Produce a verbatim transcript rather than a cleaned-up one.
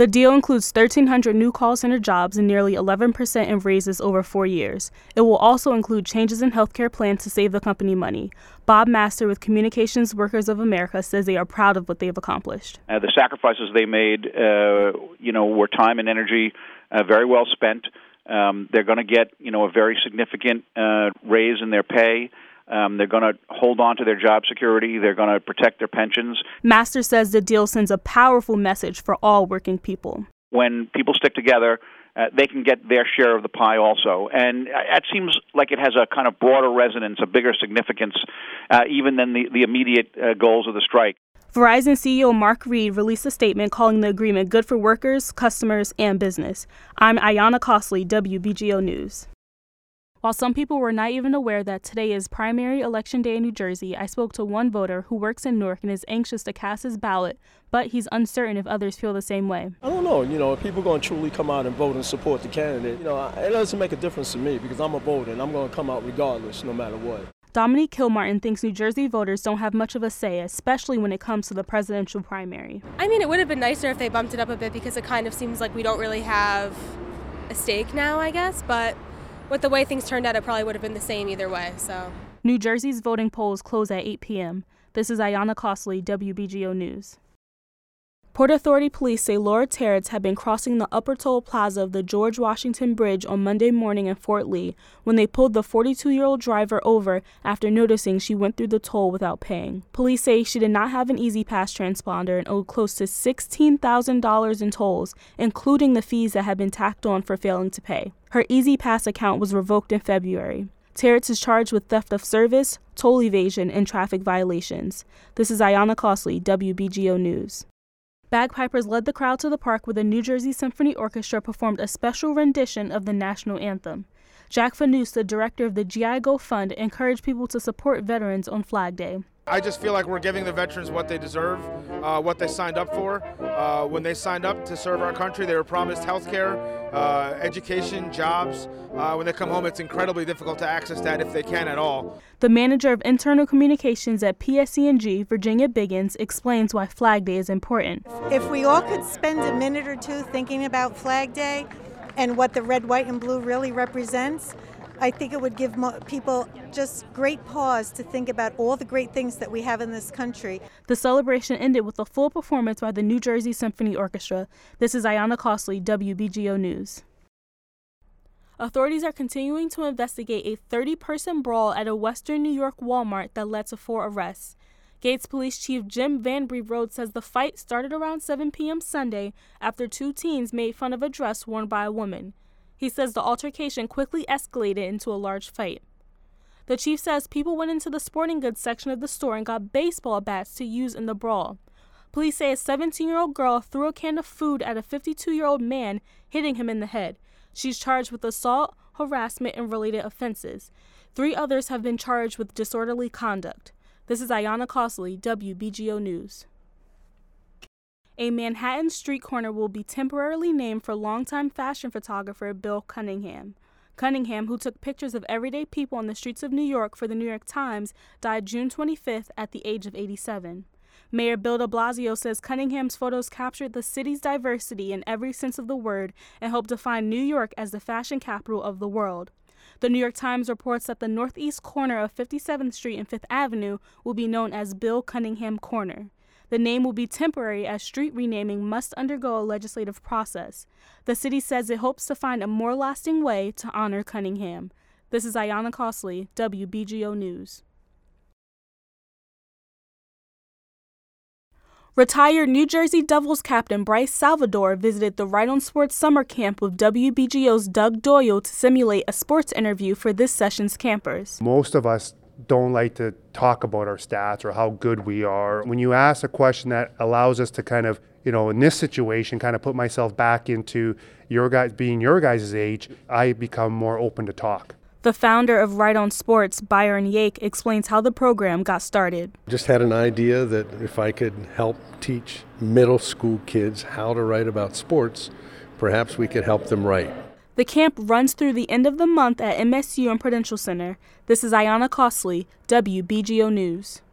The deal includes thirteen hundred new call center jobs and nearly eleven percent in raises over four years. It will also include changes in healthcare plans to save the company money. Bob Master with Communications Workers of America says they are proud of what they've accomplished. Uh, the sacrifices they made, uh, you know, were time and energy uh, very well spent. Um, they're going to get, you know, a very significant uh, raise in their pay. Um, they're going to hold on to their job security. They're going to protect their pensions. Master says the deal sends a powerful message for all working people. When people stick together, uh, they can get their share of the pie also. And it seems like it has a kind of broader resonance, a bigger significance, uh, even than the, the immediate uh, goals of the strike. Verizon C E O Mark Reed released a statement calling the agreement good for workers, customers, and business. I'm Ayanna Costley, W B G O News. While some people were not even aware that today is primary election day in New Jersey, I spoke to one voter who works in Newark and is anxious to cast his ballot, but he's uncertain if others feel the same way. I don't know. You know, if people are going to truly come out and vote and support the candidate, you know, it doesn't make a difference to me because I'm a voter and I'm going to come out regardless, no matter what. Dominique Kilmartin thinks New Jersey voters don't have much of a say, especially when it comes to the presidential primary. I mean, it would have been nicer if they bumped it up a bit because it kind of seems like we don't really have a stake now, I guess, but with the way things turned out, it probably would have been the same either way. So, New Jersey's voting polls close at eight p.m. This is Ayanna Costley, W B G O News. Port Authority police say Laura Terrence had been crossing the upper toll plaza of the George Washington Bridge on Monday morning in Fort Lee when they pulled the forty-two-year-old driver over after noticing she went through the toll without paying. Police say she did not have an E-ZPass transponder and owed close to sixteen thousand dollars in tolls, including the fees that had been tacked on for failing to pay. Her E-ZPass account was revoked in February. Terrence is charged with theft of service, toll evasion, and traffic violations. This is Ayanna Costley, W B G O News. Bagpipers led the crowd to the park where the New Jersey Symphony Orchestra performed a special rendition of the national anthem. Jack Fanous, the director of the G I Go Fund, encouraged people to support veterans on Flag Day. I just feel like we're giving the veterans what they deserve, uh, what they signed up for. Uh, when they signed up to serve our country, they were promised health care, uh, education, jobs. Uh, when they come home, it's incredibly difficult to access that if they can at all. The manager of internal communications at P S E and G, Virginia Biggins, explains why Flag Day is important. If we all could spend a minute or two thinking about Flag Day and what the red, white, and blue really represents, I think it would give mo- people just great pause to think about all the great things that we have in this country. The celebration ended with a full performance by the New Jersey Symphony Orchestra. This is Ayanna Costley, W B G O News. Authorities are continuing to investigate a thirty-person brawl at a western New York Walmart that led to four arrests. Gates Police Chief Jim Van Brevoort says the fight started around seven p.m. Sunday after two teens made fun of a dress worn by a woman. He says the altercation quickly escalated into a large fight. The chief says people went into the sporting goods section of the store and got baseball bats to use in the brawl. Police say a seventeen-year-old girl threw a can of food at a fifty-two-year-old man, hitting him in the head. She's charged with assault, harassment, and related offenses. Three others have been charged with disorderly conduct. This is Ayanna Costley, W B G O News. A Manhattan street corner will be temporarily named for longtime fashion photographer Bill Cunningham. Cunningham, who took pictures of everyday people on the streets of New York for the New York Times, died June twenty-fifth at the age of eighty-seven. Mayor Bill de Blasio says Cunningham's photos captured the city's diversity in every sense of the word and helped define New York as the fashion capital of the world. The New York Times reports that the northeast corner of fifty-seventh Street and Fifth Avenue will be known as Bill Cunningham Corner. The name will be temporary as street renaming must undergo a legislative process. The city says it hopes to find a more lasting way to honor Cunningham. This is Ayanna Costley, W B G O News. Retired New Jersey Devils captain Bryce Salvador visited the Right on Sports summer camp with W B G O's Doug Doyle to simulate a sports interview for this session's campers. Most of us don't like to talk about our stats or how good we are. When you ask a question that allows us to kind of, you know, in this situation, kind of put myself back into your guys being your guys' age, I become more open to talk. The founder of Right on Sports, Byron Yake, explains how the program got started. Just had an idea that if I could help teach middle school kids how to write about sports, perhaps we could help them write. The camp runs through the end of the month at M S U and Prudential Center. This is Ayanna Costley, W B G O News.